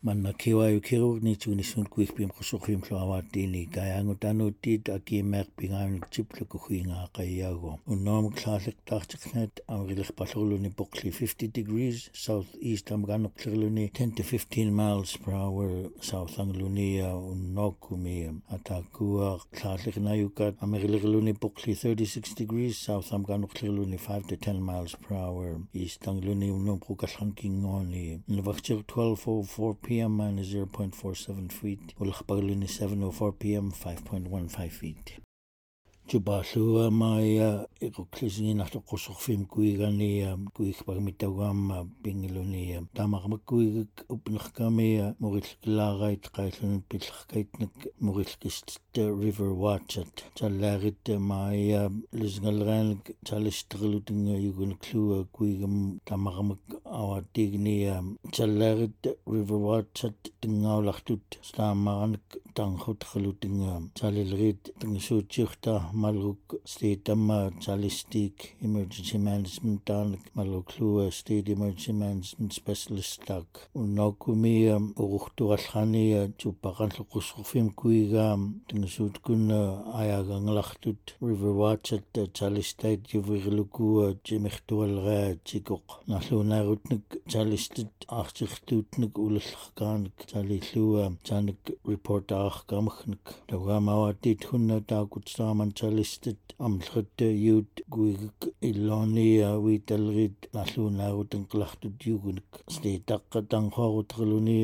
manna kiwaayukirurni tuunissun kuigpim qusuqim luavaattiini kayaangutanuuttiit akiimeeq pingaanutiplukuhuingaaqayyaagu unnoomuk laalliqtaartiqnaat aurilerpallurluni poqli 50 degrees southeast amgaannerlirluni 10 to 15 miles per hour southangluni unnookumi ataakua laalliqnayukat amerilirluni poqli 36 degrees south amgaannerlirluni 5 to 10 miles per hour eastangluni unnoompukallankingooni navaqtir 12:04 p.m. minus 0.47 feet. Ulakpagluni 7:04 p.m. 5.15 feet. Chupalua maya ikuklisinginaqtoqussurfim kuigani kuigpagmitaugaama pingiluni taamaqmakkuigak upnerkami murilkilaaqait qaillun pillerkaitnak murilkist river watchat challaarit maya lisngalraanik chalisterlutinga yugunklua kuigam taamaqmak awattigni challaarit river watchat tingaulartut staamaranik tanghutqalutinga chalilrit tingsuutiurta maluk state amma chalistik emergency management tanak maluklu state emergency management specialist tak unnokumi uruhturallani chupaqanluqussurfim kuiga tingsuut kun ayagangalartut river watchat chalistate yuvirluku jimirtualra chikoq narluunaarutnik chalistit artirtuutnik ulallaqaanik chalillu chanik reportaarkamagnik tawamawatit hunna taakutstaaman chalistit amlhut yut guigik illoni witalrit narluunaarutin qlartut yugunik steetaqqa tanghoorutrluni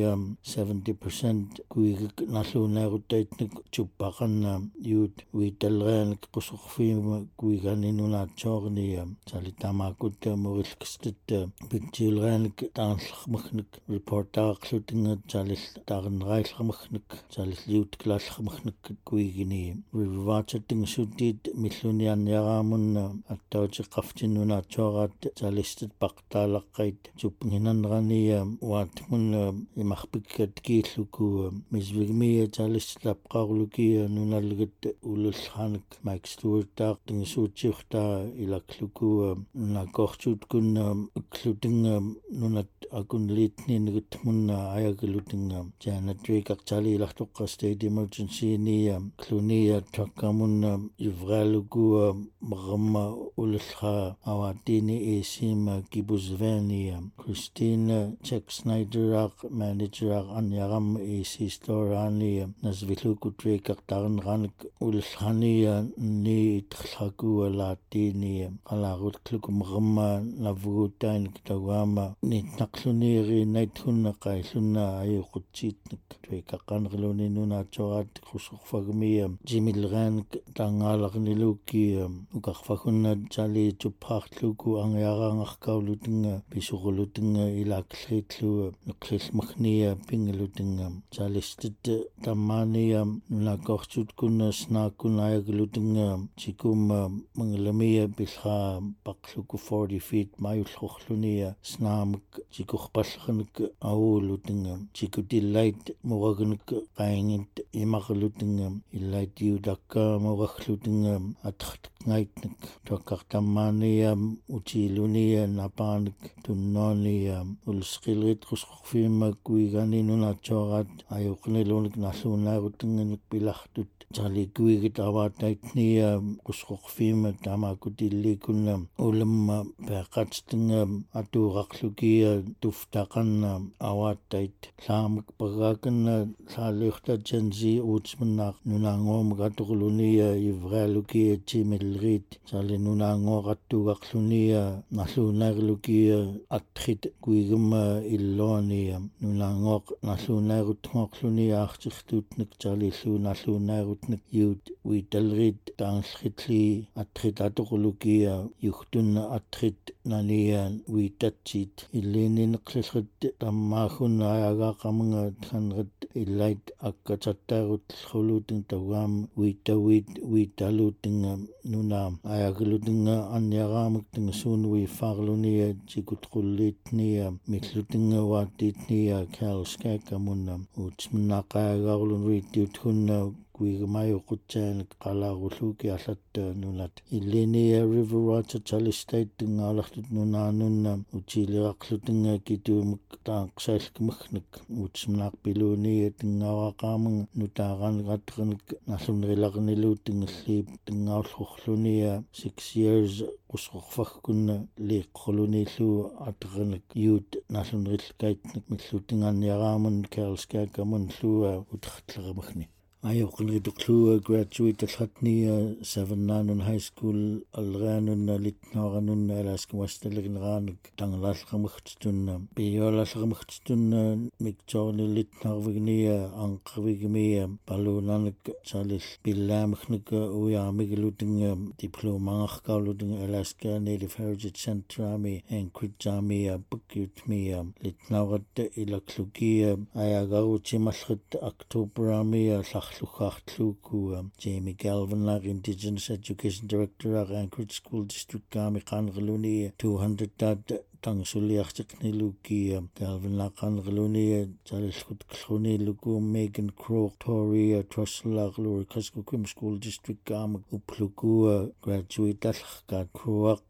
70% guigik narluunaaruttaitnik chuppaqanna yut witalraanik qusurfiima guiganinunaatsoorini chalitamaakut murilkistit pitchiilraanik taarllarmagnik reportaaqlutinga chalil taarneraillermagnik chalil yut klaallermagnik guigini Watchating sutit millunianniaraamunna attauteqqaftinnunaatsuaraat chalistit paqtaalaqait chupnginanrania waatmunna imarpikkat kiilluku misvigmia chalistlapqarluki nunalgat ululhaanik Mike Stewart taaqtingsuutiurtaa ilakluku nakorchut kunna uklutinga nunat akunliitninigutmunna ayagalutinga Janet Drake ilartoqqa state emergency ni klunia Takamunna Ivralugu Magamma Ulha Awatini Esima Kibuzvania Christina Check Snyder Manager Anyaram AC Storani Nasviluku Drake Tarnranik Ulhania Ni Tlaku Latini Alarut Klukum Rama Navutain Tawama Ni Nakluniri Naituna Kailuna Ayukuchitnik Drake Kanrluni Nuna Chorat Kusufagmia Jimmy Lranik tangaalarniluki ukarfakunna chali chuphaarluku angyarangaqkaulutinga pisurulutinga ilaakllitlu nuqlilmagnia pingalutinga chalistit tammaania nunakorchut kunna snaakkunna ayaglutinga chikuma mangalamia pilha paqluku 40 feet mayullorlunia snaamak chikurpallranik aulutinga chikutillait muragnik qaingit imarlutinga illait yudakka muraqlutinga atqatqnaitnik tuakkartammaania utilunia napaanik tunnonia ulsqilrit qusqurfiima kuiganinunatsuarat ayuqnilunik narluunaarutinganik pilartut chalikuigit avaataitnia qusqurfiima tamakutillikunna ulamma peaqatstinga atuuraqlukia tuftaqanna avaatait laamak pagaakanna saaliurta Gen-Z uutsmannaaq nunaangoomagaturlunia ivralukia chimilrit salinunangoqattuugaqlunia narluunaarlukia attrit kuigama illonia nunaangoq narluunaaruttngorlunia artirtuutnik chalilluunarluunaarutnik yut witalrit taanllritli attrit atuqlukia yuhtunna attrit nania witatsit illiinineqlilrit tammaagunna ayagaaqamanga thanrat illait akkatsattarutllulutin tawam witalutinga nuna ayaglutinga anniaraamak tinsuunui faarlunia chikutqullitnia millutinga waatitnia kalskakamunna utsmnaqaagaarlun witiuthunna kuigamayo qutjaanik qalaarulluu kiallattaa nunat illiniya River Water Chali State tinngaalartut nunaanunna utiiliraqlutinga kituumuk taaqsaalkmagnik utsmnaaqpiluuniya tingaawaqaamanga nutaaqaaniqatqanik nallunerilarniluut tingalliip tingaullerlunia 6 years qusqorfagkunna liiqqorluniilluu ataqanik youth nallunerillaitnik millutingaanniaraamun Carlskakamun llua utertleramagni ayoqnrituqlua graduate allatnia 7 high school alreanunna litnaoranunna alaskawastalegineraanuk tangalaalleramagtitunna piolalleramagtitunna miktorni litnaarvignia anqarvigimia paluunanik salil pillaamagnika uyaamigilutinga diplomaangarkaulutinga Alaska Native Heritage Center Army Anchorage Army pakutmia litnaoratta ilaklugia ayagarutimallrat October Army Jamie Galvin Indigenous Education Director Anchorage School District Army Qanreluni 200 tangsuliartiqnilukia Galvin Qanreluni Jalilkut Kluni Lugu Megan Crow Toria Truslarlu Kaskukim School District Army Uplugu graduate alqat Croak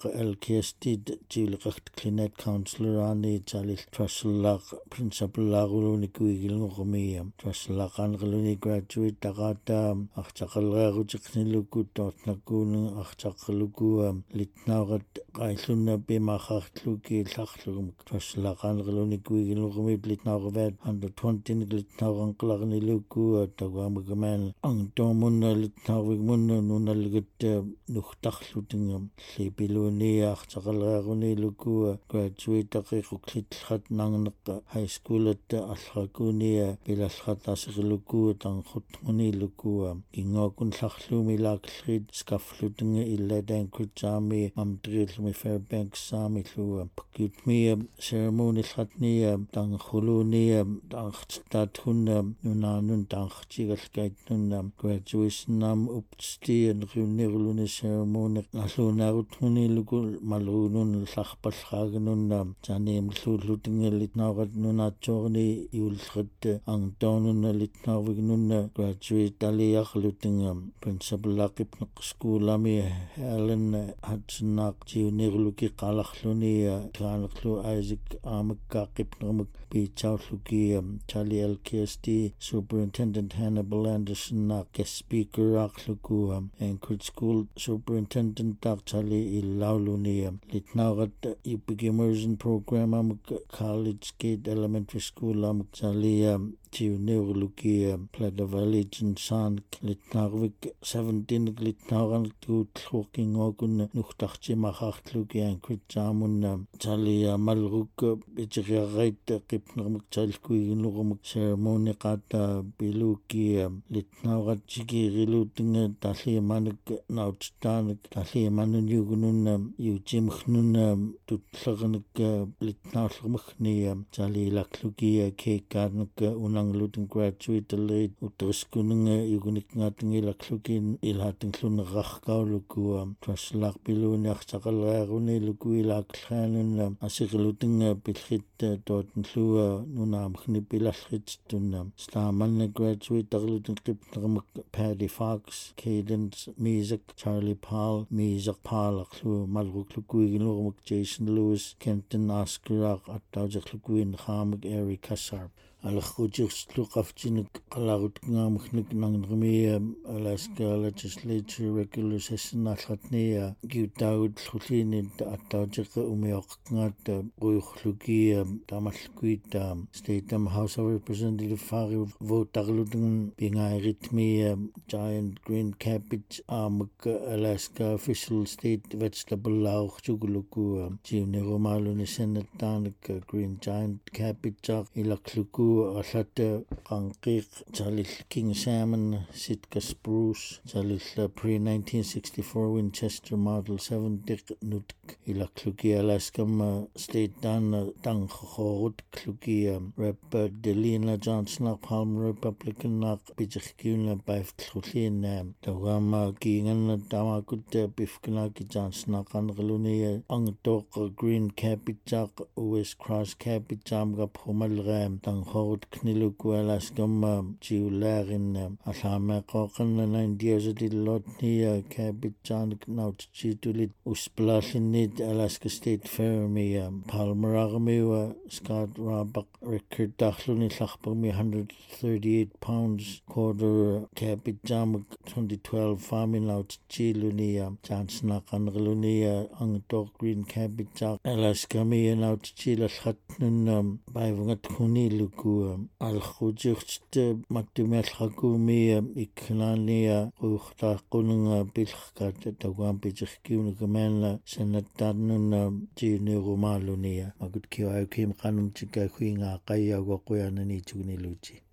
LKST Jilqat Clinet Counselor Ani Jalil Truslar Principal Laruluni Kuigilngormi Truslar Qanreluni graduate taqata artaqalreerutiqniluku toortnakuunu artaqaluku litnaurat qaillunna pimaaqartluki llarlugum traslaqaanreluni kuigilurumip litnauruvat 120 litnauranqlarniluku taguamagaman angtormunna litnaurvigmunna nunalgut nuhtarlutinga lipiluunia artaqalreeruniluku graduate taqiquklitlat nangnaq high school at allrakunia pilallatasiqluku tanqutmuniluku kingookun llarlumi laaklrit skafflutinga illat Anchorage Army mamtriillumi Fairbanks Army lua pakutmia ceremony llatnia tanqulunia tanqtathunna nunaanun tanqtigalkaitnunna graduation nam upstian riunnerluni ceremony nallunaarutmuniluku malruunun llarpallraaganunna taaniimlluullutinga litnaurat nunaatsoorni iulrat angtoonunna litnaarvignunna graduate aliarlutinga principal aqipneq school ami Helen Hudson jiunirluki qalarluni traanerlu Isaac amakkaaqipnermuk piitsaulluki Charlie LKST Superintendent Hannibal Anderson guest speaker aqluku Anchorage School Superintendent Charlie illauluni litnaurat Yupik Immersion Program amuk College Gate Elementary School amuk Charlie jiunirluki Platte Valley Jinsan litnaarvik 17 litnauran tuutlluqingookun nuhtartimaqartluki Anchorage Armunna Charlie malruk pichiriarrait qipnermuk chalkuiginurumuk ceremony qaata piluki litnaurat chikirilutinga talliimanuk nautstaanik talliimanunjugununna yuutimernunna tutlernik litnaullermagni Charlie lakluki keekkaarnik unanglutin graduate late utriskununga yugunikngaatingi laklukin ilhatinglunnerarkauluku traslaqpiluuni artaqalreeruni luku ilaaklhaanunna asiqlutinga pillit tootnlua nunaamagni pilalrittunna staamanna graduate arlutin qipnermak Paddy Fox Cadence Misak Charlie Paul Misak Paalaqlu malruklukuiginurmak Jason Lewis Kenton Askeraq attaujarlukuin Khamak Eric Kassar alaqutirsluqaftinik qalarutngaamagnik nangnrmia Alaska Legislature Regular Session allatnia kiutaagut llullini attauteqa umioqqngaata ruiurlukia tamallkuita State House of Representative Fari votarlutin pingairitmia giant green cabbage amak Alaska official state vegetable laurchuguluku jiunirumaluni senataanik green giant cabbage ilaqluku allata qanqiq Charlie King Salmon Sitka Spruce Charlie pre-1964 Winchester Model 7 dik nutk ilaqluki Alaska state dan tanqorut kluki Rep Delina Johnson Palm Republican pichikuna baiftlulin tawama kingan tamakut bifknaki Johnson qanrluni angtoq green cabbage West Cross cabbage amga phumalram tangho khort kniluku Alaskama jiularin allameqoqanna 9 years adillot ni kabitjan nautchitulit usplallinit Alaska State Fair mi palmaragmi wa Scott Rabak record dachluni llachpagmi 138 pounds quarter kabitjam 2012 farming nautchiluni chancena qanrluni angtok green kabitjak Alaska mi nautchila lhatnun baivngat khuni luku alkhujircht maktumelkhakumi ikhlania uhtaqununga bilkhkat tawam pichkiunu kamela sanattarnun jinurumalunia makut kiwa kim qanum chika khuinga qayya goqoyanani chugniluchi